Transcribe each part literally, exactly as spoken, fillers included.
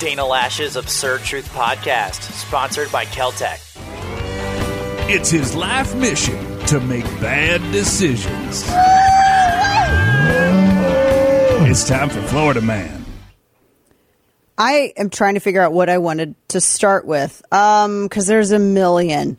Dana Lash's Absurd Truth Podcast, sponsored by Keltec. It's his life mission to make bad decisions. It's time for Florida Man. I am trying to figure out what I wanted to start with, um, because there's a million.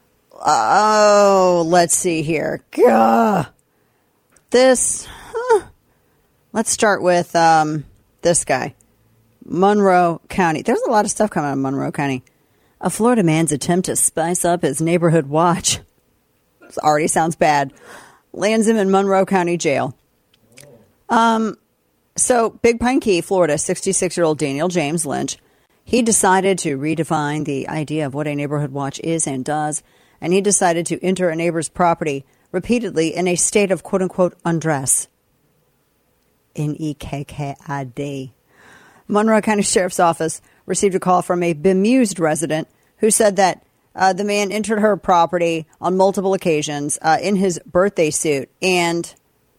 Oh, let's see here. Gah. This, huh. Let's start with um, this guy. Monroe County. There's a lot of stuff coming out of Monroe County. A Florida man's attempt to spice up his neighborhood watch. This already sounds bad. Lands him in Monroe County Jail. Um, so Big Pine Key, Florida, sixty-six-year-old Daniel James Lynch. He decided to redefine the idea of what a neighborhood watch is and does. And he decided to enter a neighbor's property repeatedly in a state of quote-unquote undress. N E K K I D. Monroe County Sheriff's Office received a call from a bemused resident who said that uh, the man entered her property on multiple occasions uh, in his birthday suit. And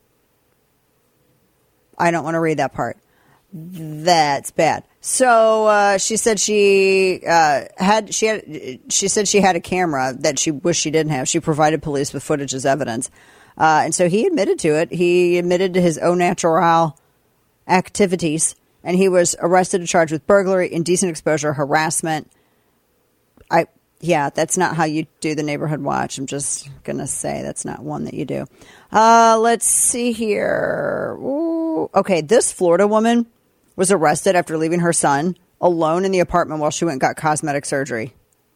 I don't want to read that part. That's bad. So uh, she said she uh, had she had she said she had a camera that she wished she didn't have. She provided police with footage as evidence, uh, and so he admitted to it. He admitted to his au natural activities. And he was arrested and charged with burglary, indecent exposure, harassment. I, yeah, that's not how you do the neighborhood watch. I'm just going to say that's not one that you do. Uh, let's see here. Ooh. Okay, this Florida woman was arrested after leaving her son alone in the apartment while she went and got cosmetic surgery.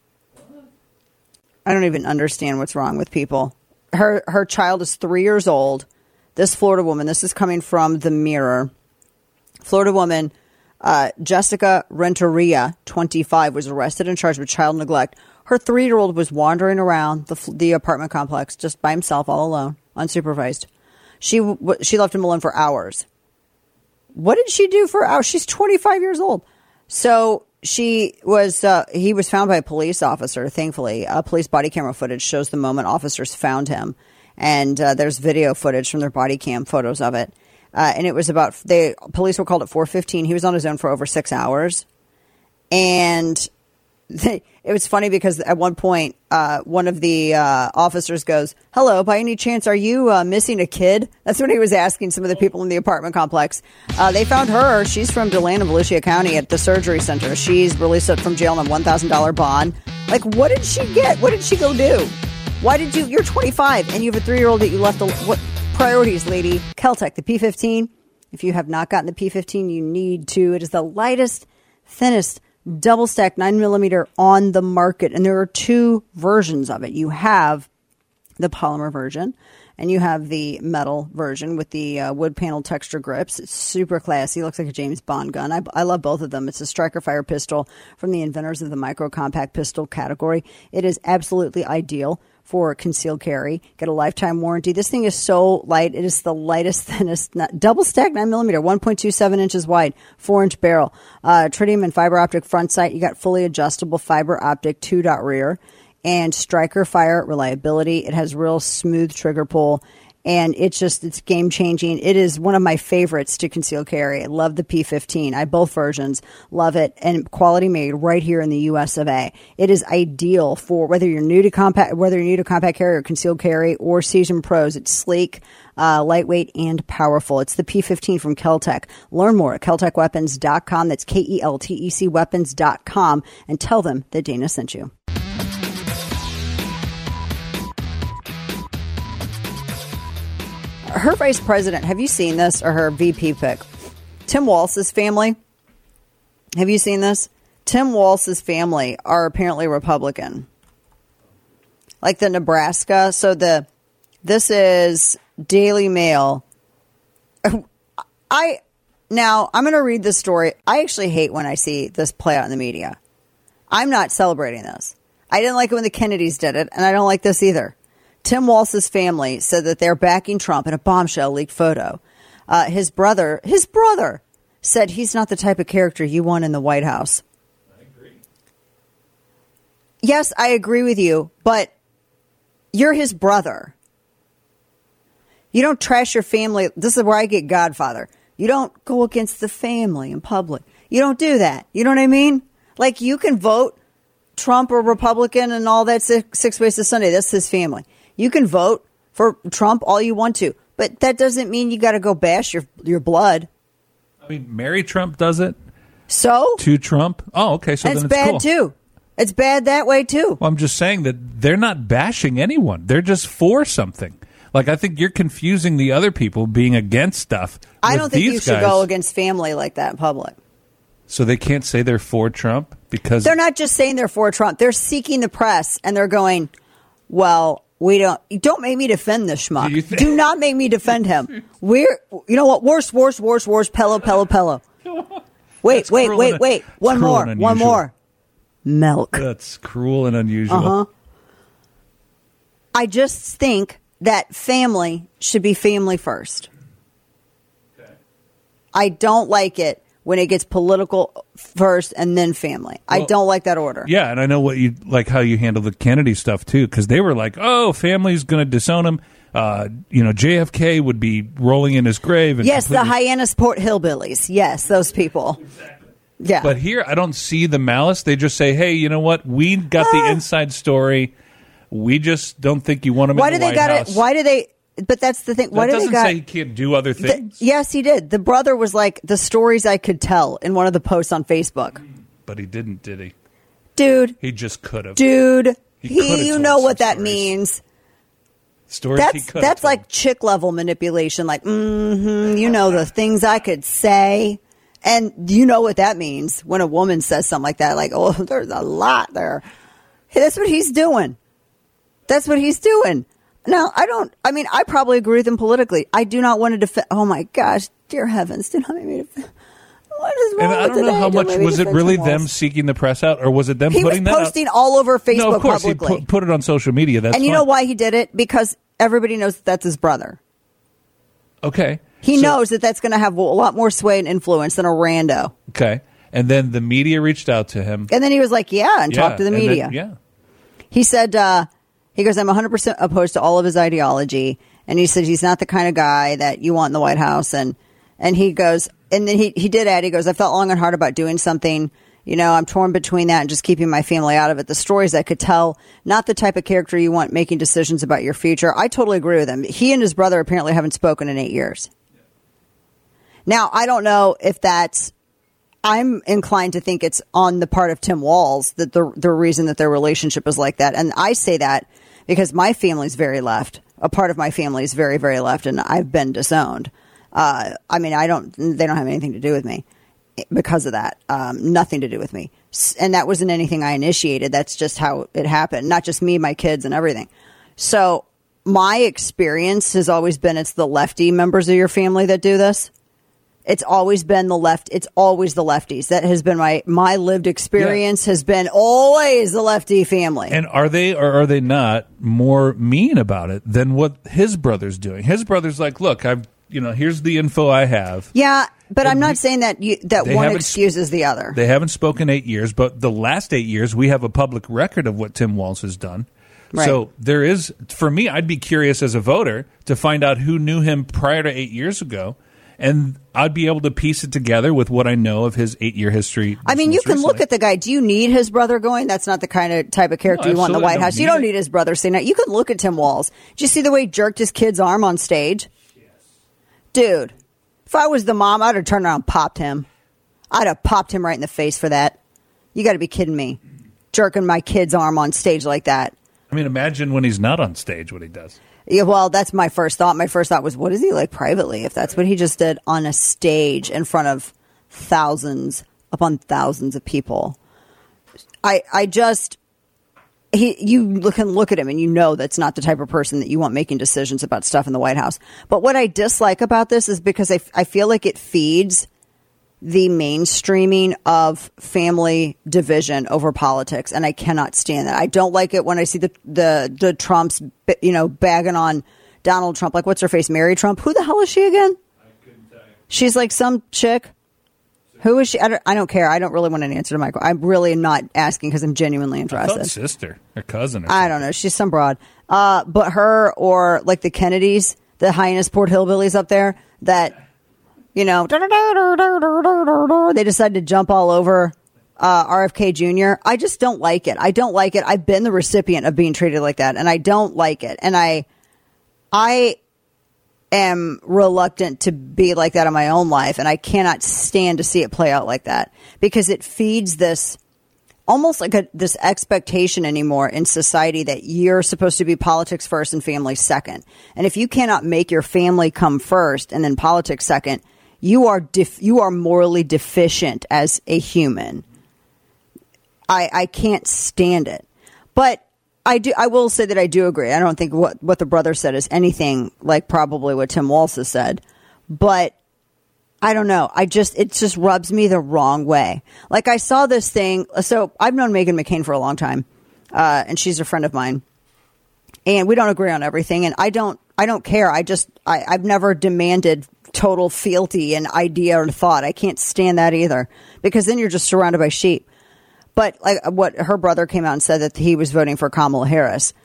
I don't even understand what's wrong with people. Her, her child is three years old. This Florida woman, this is coming from The Mirror. Florida woman uh, Jessica Renteria, twenty-five, was arrested and charged with child neglect. Her three-year-old was wandering around the, the apartment complex just by himself, all alone, unsupervised. She w- she left him alone for hours. What did she do for hours? She's twenty-five years old. So she was. Uh, he was found by a police officer. Thankfully, uh, police body camera footage shows the moment officers found him, and uh, there's video footage from their body cam photos of it. Uh, and it was about, they police were called at four fifteen. He was on his own for over six hours. And they, it was funny because at one point, uh, one of the uh, officers goes, "Hello, by any chance, are you uh, missing a kid?" That's what he was asking some of the people in the apartment complex. Uh, they found her. She's from DeLand and Volusia County at the surgery center. She's released from jail on a one thousand dollars bond. Like, what did she get? What did she go do? Why did you, you're twenty-five and you have a three-year-old that you left, a, what? Priorities, lady. Keltec, the P fifteen. If you have not gotten the P fifteen, you need to. It is the lightest, thinnest, double-stacked nine millimeter on the market. And there are two versions of it. You have the polymer version, and you have the metal version with the uh, wood panel texture grips. It's super classy. It looks like a James Bond gun. I, I love both of them. It's a Striker Fire pistol from the inventors of the micro-compact pistol category. It is absolutely ideal for concealed carry. Get a lifetime warranty. This thing is so light. It is the lightest, thinnest, double stacked nine millimeter, one point two seven inches wide, four inch barrel, uh, tritium and fiber optic front sight. You got fully adjustable fiber optic two dot rear and Striker Fire reliability. It has real smooth trigger pull. And it's just, it's game changing. It is one of my favorites to conceal carry. I love the P fifteen. I have both versions. Love it. And quality made right here in the U S of A. It is ideal for whether you're new to compact, whether you're new to compact carry or concealed carry or seasoned pros. It's sleek, uh, lightweight, and powerful. It's the P fifteen from Keltec. Learn more at keltec weapons dot com. That's K E L T E C weapons dot com, and tell them that Dana sent you. Her vice president, have you seen this, or her V P pick? Tim Walz's family. Have you seen this? Tim Walz's family are apparently Republican. Like the Nebraska. So the this is Daily Mail. I now I'm going to read this story. I actually hate when I see this play out in the media. I'm not celebrating this. I didn't like it when the Kennedys did it, and I don't like this either. Tim Walz's family said that they're backing Trump in a bombshell leaked photo. Uh, his brother, his brother said he's not the type of character you want in the White House. I agree. Yes, I agree with you, but you're his brother. You don't trash your family. This is where I get Godfather. You don't go against the family in public. You don't do that. You know what I mean? Like, you can vote Trump or Republican and all that six, six ways to Sunday. That's his family. You can vote for Trump all you want to, but that doesn't mean you got to go bash your your blood. I mean, Mary Trump does it. So? To Trump? Oh, okay. So and then it's it's bad, cool. too. It's bad that way, too. Well, I'm just saying that they're not bashing anyone. They're just for something. Like, I think you're confusing the other people being against stuff. I don't think you these should guys. go against family like that in public. So they can't say they're for Trump because They're not just saying they're for Trump. They're seeking the press, and they're going, well, we don't. Don't make me defend this schmuck. Do you think- Do not make me defend him. We're, you know what? Worse, worse, worse, worse. Pello, Pello, Pello. Wait, That's wait, cruel wait, and- wait. One cruel more. and One unusual. more. Milk. That's cruel and unusual. Uh-huh. I just think that family should be family first. Okay. I don't like it when it gets political first and then family. I Well, don't like that order. Yeah, and I know what you like how you handle the Kennedy stuff too, because they were like, "Oh, family's going to disown him." Uh, you know, J F K would be rolling in his grave. And Yes, the completely- Hyannisport hillbillies. Yes, those people. Exactly. Yeah. But here, I don't see the malice. They just say, "Hey, you know what? We got the Ah. inside story. We just don't think you want him why in do the they White got House." it? Why do they? But that's the thing. Why that do they doesn't got? say he can't do other the- things. yes, he did. The brother was like the stories I could tell in one of the posts on Facebook. But he didn't, did he? Dude, He just could have. dude, He he, could've you told know some what that stories. means. Stories he That's could. that's like chick level manipulation. Like, mm-hmm, you know the things I could say, and you know what that means when a woman says something like that. Like, oh, there's a lot there. Hey, that's what he's doing. That's what he's doing. Now, I don't. I mean, I probably agree with him politically. I do not want to defend. Oh my gosh, dear heavens, do not make me defend. What is wrong And I with don't know today? how Don't much make me was it defend really Tim them Walz. seeking the press out, or was it them He was putting that posting out? all over Facebook No, of course publicly. he put, put it on social media. That's and you fine. know why he did it? Because everybody knows that that's his brother. Okay, He So- knows that that's going to have a lot more sway and influence than a rando. Okay, and then the media reached out to him. And then he was like, yeah, and Yeah, talked to the and then- media. yeah. He said, uh, he goes, I'm one hundred percent opposed to all of his ideology. And he said, he's not the kind of guy that you want in the White House. And, and he goes, and then he, he did add, he goes, I felt long and hard about doing something. You know, I'm torn between that and just keeping my family out of it. The stories I could tell, not the type of character you want making decisions about your future. I totally agree with him. He and his brother apparently haven't spoken in eight years. Now, I don't know if that's, I'm inclined to think it's on the part of Tim Walz that the the reason that their relationship is like that. And I say that because my family's very left. A part of my family is very, very left, and I've been disowned. Uh, I mean, I don't, they don't have anything to do with me because of that. Um, nothing to do with me. S- And that wasn't anything I initiated. That's just how it happened. Not just me, my kids, and everything. So my experience has always been it's the lefty members of your family that do this. It's always been the left. It's always the lefties. That has been my, my lived experience has been always the lefty family. And are they or are they not more mean about it than what his brother's doing? His brother's like, look, I've, you know, here's the info I have. yeah, but I'm And not we- saying that you, that They one haven't- excuses the other. They haven't spoken eight years, but the last eight years, we have a public record of what Tim Walz has done. Right. So there is, for me, I'd be curious as a voter to find out who knew him prior to eight years ago. And I'd be able to piece it together with what I know of his eight-year history. I mean, you most can look recently. at the guy. Do you need his brother going? That's not the kind of type of character No, you want in the absolutely White don't House. You need don't it. need his brother saying that. You can look at Tim Walz. Did you see the way he jerked his kid's arm on stage? Yes. Dude, if I was the mom, I'd have turned around and popped him. I'd have popped him right in the face for that. You got to be kidding me. Jerking my kid's arm on stage like that. I mean, imagine when he's not on stage what he does. Yeah, well, that's my first thought. My first thought was, what is he like privately? If that's what he just did on a stage in front of thousands upon thousands of people, I, I just, he, you look and look at him and you know that's not the type of person that you want making decisions about stuff in the White House. But what I dislike about this is because I, I feel like it feeds the mainstreaming of family division over politics, and I cannot stand that. I don't like it when I see the the, the Trumps, you know, bagging on Donald Trump. Like, what's her face, Mary Trump? Who the hell is she again? I couldn't tell you. She's like some chick. Who is she? I don't, I don't care. I don't really want an answer to my question. I'm really not asking because I'm genuinely I interested. thought sister or cousin or I don't know. She's some broad. Uh, but her or like the Kennedys, the Hyannisport hillbillies up there, that you know, they decided to jump all over uh, R F K Junior I just don't like it. I don't like it. I've been the recipient of being treated like that, and I don't like it. And I, I am reluctant to be like that in my own life, and I cannot stand to see it play out like that because it feeds this almost like a, this expectation anymore in society that you're supposed to be politics first and family second. And if you cannot make your family come first and then politics second, you are def- you are morally deficient as a human. I, I can't stand it. But I do. I will say that I do agree. I don't think what, what the brother said is anything like probably what Tim Walz has said. But I don't know. I just, it just rubs me the wrong way. Like I saw this thing. So I've known Meghan McCain for a long time. Uh, and she's a friend of mine. And we don't agree on everything. And I don't, I don't care. I just, I, I've never demanded total fealty and idea or thought. I can't stand that either because then you're just surrounded by sheep. But like what her brother came out and said that he was voting for Kamala Harris,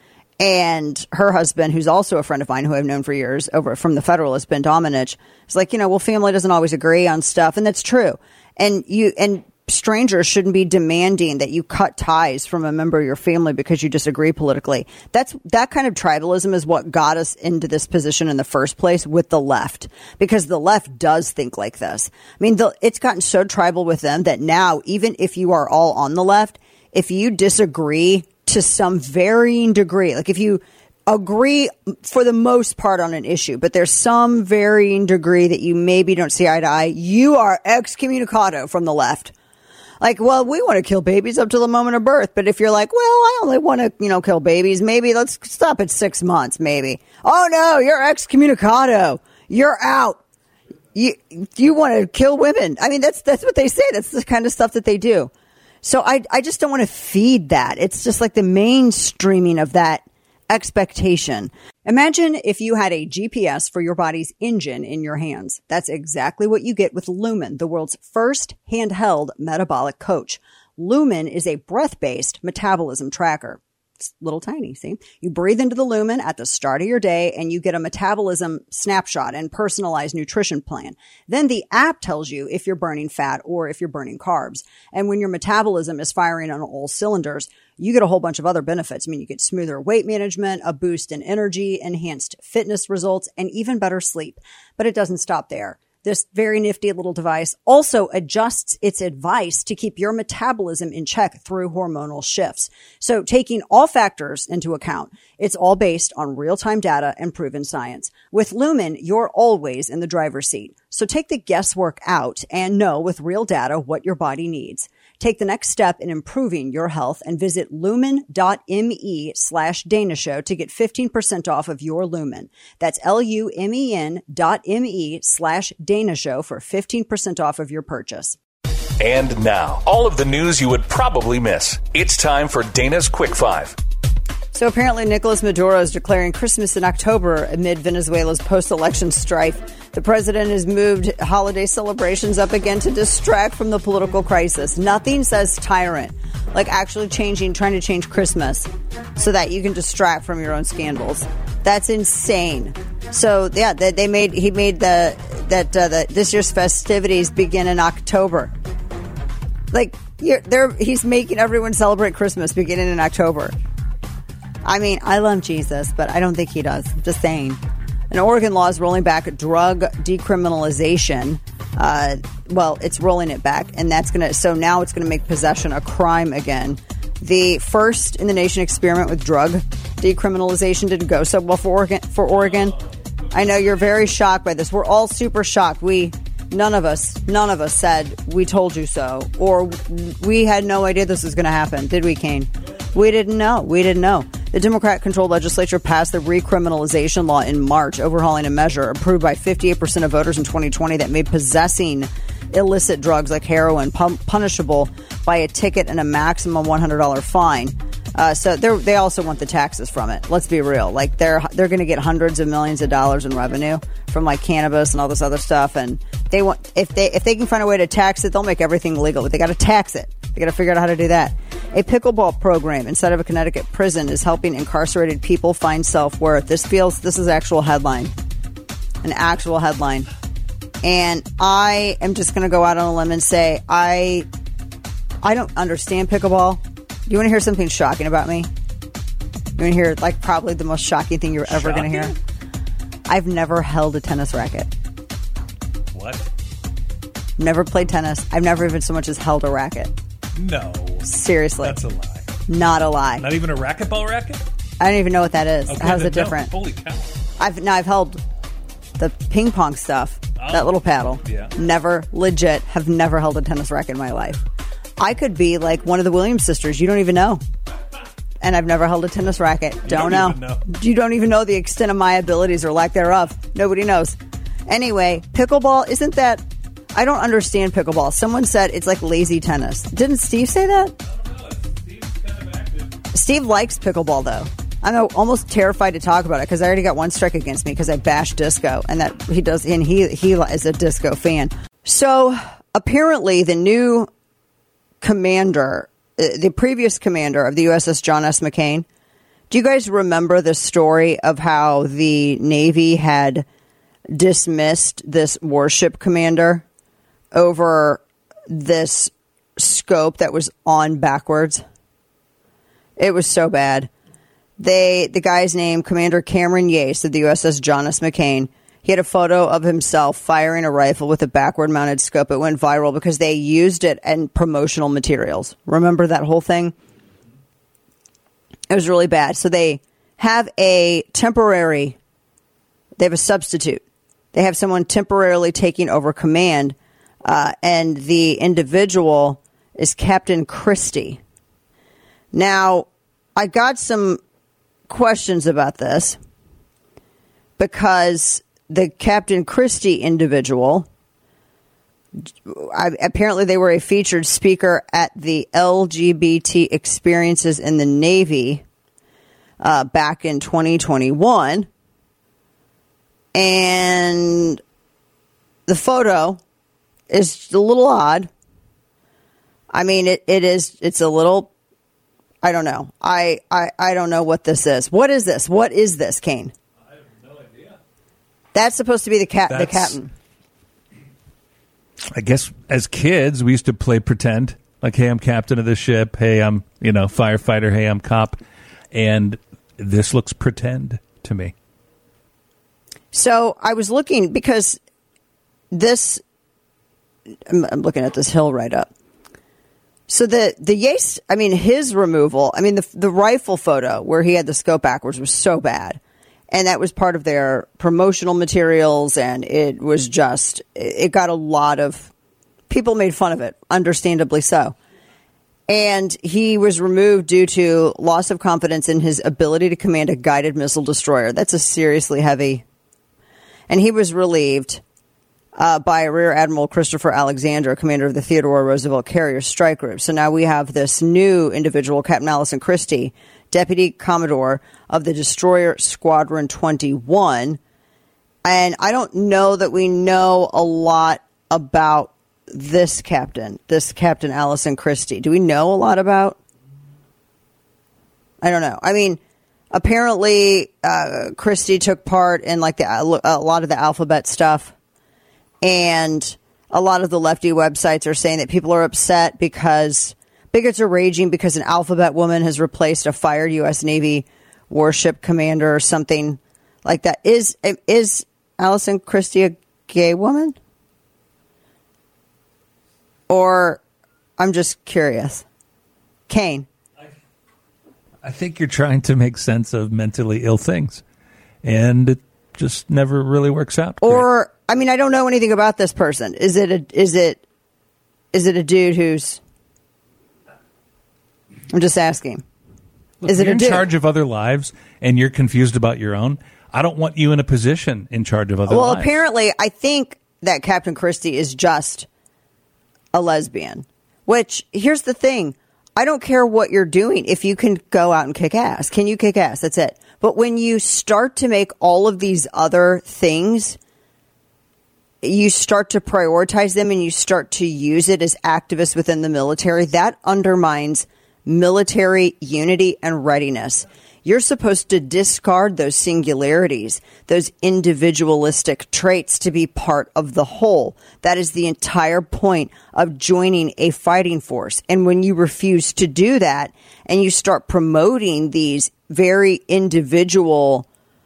and her husband, who's also a friend of mine who I've known for years over from the Federalist, Ben Domenech, is like, you know, well, family doesn't always agree on stuff. And that's true. And you, and strangers shouldn't be demanding that you cut ties from a member of your family because you disagree politically. That's that kind of tribalism is what got us into this position in the first place with the left, because the left does think like this. I mean, the, it's gotten so tribal with them that now, even if you are all on the left, if you disagree to some varying degree, like if you agree for the most part on an issue, but there's some varying degree that you maybe don't see eye to eye, you are excommunicado from the left. Like, well, we want to kill babies up to the moment of birth. But if you're like, well, I only want to, you know, kill babies, maybe let's stop at six months, maybe. Oh, no, you're excommunicado. You're out. You you want to kill women. I mean, that's that's what they say. That's the kind of stuff that they do. So I, I just don't want to feed that. It's just like the mainstreaming of that expectation. Imagine if you had a G P S for your body's engine in your hands. That's exactly what you get with Lumen, the world's first handheld metabolic coach. Lumen is a breath-based metabolism tracker. It's little tiny, see? You breathe into the Lumen at the start of your day and you get a metabolism snapshot and personalized nutrition plan. Then the app tells you if you're burning fat or if you're burning carbs. And when your metabolism is firing on all cylinders, you get a whole bunch of other benefits. I mean, you get smoother weight management, a boost in energy, enhanced fitness results, and even better sleep. But it doesn't stop there. This very nifty little device also adjusts its advice to keep your metabolism in check through hormonal shifts. So taking all factors into account, it's all based on real-time data and proven science. With Lumen, you're always in the driver's seat. So take the guesswork out and know with real data what your body needs. Take the next step in improving your health and visit lumen.me slash Dana Show to get fifteen percent off of your Lumen. That's L-U-M-E-N dot M-E slash Dana Show for fifteen percent off of your purchase. And now, all of the news you would probably miss. It's time for Dana's Quick Five. So apparently Nicolas Maduro is declaring Christmas in October amid Venezuela's post-election strife. The president has moved holiday celebrations up again to distract from the political crisis. Nothing says tyrant, like actually changing, trying to change Christmas so that you can distract from your own scandals. That's insane. So yeah, they, they made he made the that uh, the, this year's festivities begin in October. Like you're, they're, he's making everyone celebrate Christmas beginning in October. I mean, I love Jesus, but I don't think he does. I'm just saying. An Oregon law is rolling back drug decriminalization. Uh, well, it's rolling it back, and that's going to, so now it's going to make possession a crime again. The first in the nation experiment with drug decriminalization didn't go so well for Oregon, for Oregon. I know you're very shocked by this. We're all super shocked. We, none of us, none of us said, we told you so, or we had no idea this was going to happen. Did we, Kane? We didn't know. We didn't know. The Democrat-controlled legislature passed the recriminalization law in March, overhauling a measure approved by fifty-eight percent of voters in twenty twenty that made possessing illicit drugs like heroin pun- punishable by a ticket and a maximum one hundred dollars fine. Uh, so they also want the taxes from it. Let's be real. Like they're they're going to get hundreds of millions of dollars in revenue from like cannabis and all this other stuff. And they want if they if they can find a way to tax it, they'll make everything legal. But they got to tax it. They got to figure out how to do that. A pickleball program inside of a Connecticut prison is helping incarcerated people find self-worth. This feels this is actual headline, an actual headline. And I am just going to go out on a limb and say I I don't understand pickleball. You want to hear something shocking about me? You want to hear, like, probably the most shocking thing you're ever going to hear? I've never held a tennis racket. What? Never played tennis. I've never even so much as held a racket. No. Seriously. That's a lie. Not a lie. Not even a racquetball racket? I don't even know what that is. Okay, How's it no. different? Holy cow. I've now I've held the ping pong stuff, Oh. that little paddle. Yeah. Never, legit, have never held a tennis racket in my life. I could be like one of the Williams sisters. You don't even know. And I've never held a tennis racket. You don't, don't know. even know. You don't even know the extent of my abilities or lack thereof. Nobody knows. Anyway, pickleball, isn't that... I don't understand pickleball. Someone said it's like lazy tennis. Didn't Steve say that? Steve likes pickleball, though. I'm almost terrified to talk about it because I already got one strike against me because I bashed disco, and that he does, and he he is a disco fan. So apparently, the new commander, the previous commander of the U S S John S. McCain. Do you guys remember the story of how the Navy had dismissed this warship commander over this scope that was on backwards? It was so bad. They, the guy's name, Commander Cameron Yates of the U S S John S. McCain, he had a photo of himself firing a rifle with a backward-mounted scope. It went viral because they used it in promotional materials. Remember that whole thing? It was really bad. So they have a temporary, they have a substitute. They have someone temporarily taking over command, uh, and the individual is Captain Christie. Now, I got some questions about this because the Captain Christie individual, I, apparently they were a featured speaker at the L G B T experiences in the Navy uh, back in twenty twenty-one. And the photo is a little odd. I mean, it, it is, it's a little, I don't know. I, I, I don't know what this is. What is this? What is this, Kane? I have no idea. That's supposed to be the cat, the That's- captain. I guess as kids, we used to play pretend. Like, hey, I'm captain of this ship. Hey, I'm, you know, firefighter. Hey, I'm cop. And this looks pretend to me. So I was looking because this, I'm, I'm looking at this hill right up. So the, the Yates, I mean, his removal, I mean, the, the rifle photo where he had the scope backwards was so bad. And that was part of their promotional materials. And it was just, it got a lot of, people made fun of it, understandably so. And he was removed due to loss of confidence in his ability to command a guided missile destroyer. That's a seriously heavy. And he was relieved uh, by Rear Admiral Christopher Alexander, commander of the Theodore Roosevelt Carrier Strike Group. So now we have this new individual, Captain Allison Christie, Deputy Commodore of the Destroyer Squadron twenty-one. And I don't know that we know a lot about this captain, this Captain Allison Christie. Do we know a lot about? I don't know. I mean, apparently uh, Christie took part in like the, a lot of the alphabet stuff. And a lot of the lefty websites are saying that people are upset because bigots are raging because an alphabet woman has replaced a fired U S Navy warship commander or something like that. Is is Allison Christie a gay woman? Or I'm just curious. Kane. I think you're trying to make sense of mentally ill things. And it just never really works out. Or, great. I mean, I don't know anything about this person. Is it a, is it, is it a dude who's, I'm just asking. Look, is it you're a in dude? charge of other lives and you're confused about your own. I don't want you in a position in charge of other well, lives. apparently, I think that Captain Christie is just a lesbian. Which, here's the thing. I don't care what you're doing if you can go out and kick ass. Can you kick ass? That's it. But when you start to make all of these other things, you start to prioritize them and you start to use it as activists within the military, that undermines military unity and readiness. You're supposed to discard those singularities, those individualistic traits to be part of the whole. That is the entire point of joining a fighting force. And when you refuse to do that and you start promoting these very individual,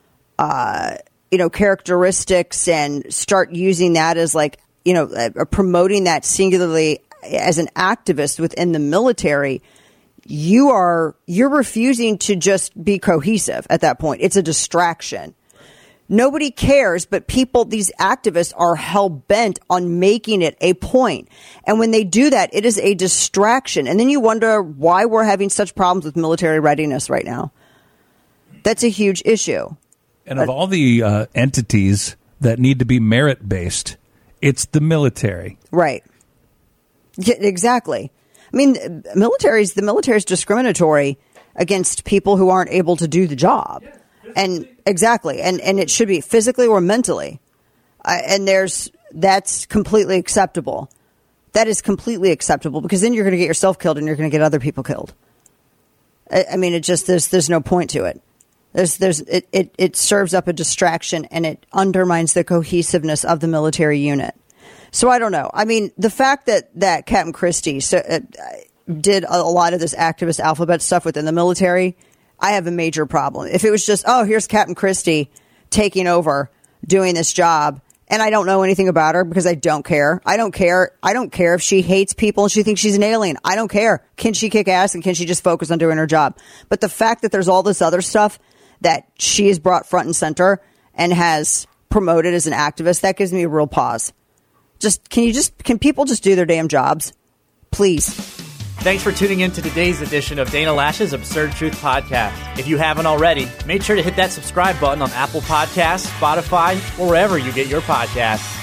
uh, you know, characteristics and start using that as like, you know, uh, promoting that singularly as an activist within the military, you are, you're refusing to just be cohesive at that point. It's a distraction. Nobody cares, but people, these activists are hell bent on making it a point. And when they do that, it is a distraction. And then you wonder why we're having such problems with military readiness right now. That's a huge issue. And of all the uh, entities that need to be merit-based, it's the military. Right. Yeah, exactly. I mean, military's, the military is discriminatory against people who aren't able to do the job. Yeah, and exactly. And, and it should be physically or mentally. Uh, and there's, that's completely acceptable. That is completely acceptable because then you're going to get yourself killed and you're going to get other people killed. I, I mean, it just, there's, there's no point to it. There's, there's, it, it, it serves up a distraction and it undermines the cohesiveness of the military unit. So I don't know. I mean, the fact that, that Captain Christie so, uh, did a lot of this activist alphabet stuff within the military, I have a major problem. If it was just, oh, here's Captain Christie taking over, doing this job, and I don't know anything about her because I don't care. I don't care. I don't care if she hates people and she thinks she's an alien. I don't care. Can she kick ass and can she just focus on doing her job? But the fact that there's all this other stuff that she has brought front and center and has promoted as an activist, that gives me a real pause. Just, can you just, can people just do their damn jobs? Please. Thanks for tuning in to today's edition of Dana Loesch's Absurd Truth Podcast. If you haven't already, make sure to hit that subscribe button on Apple Podcasts, Spotify, or wherever you get your podcasts.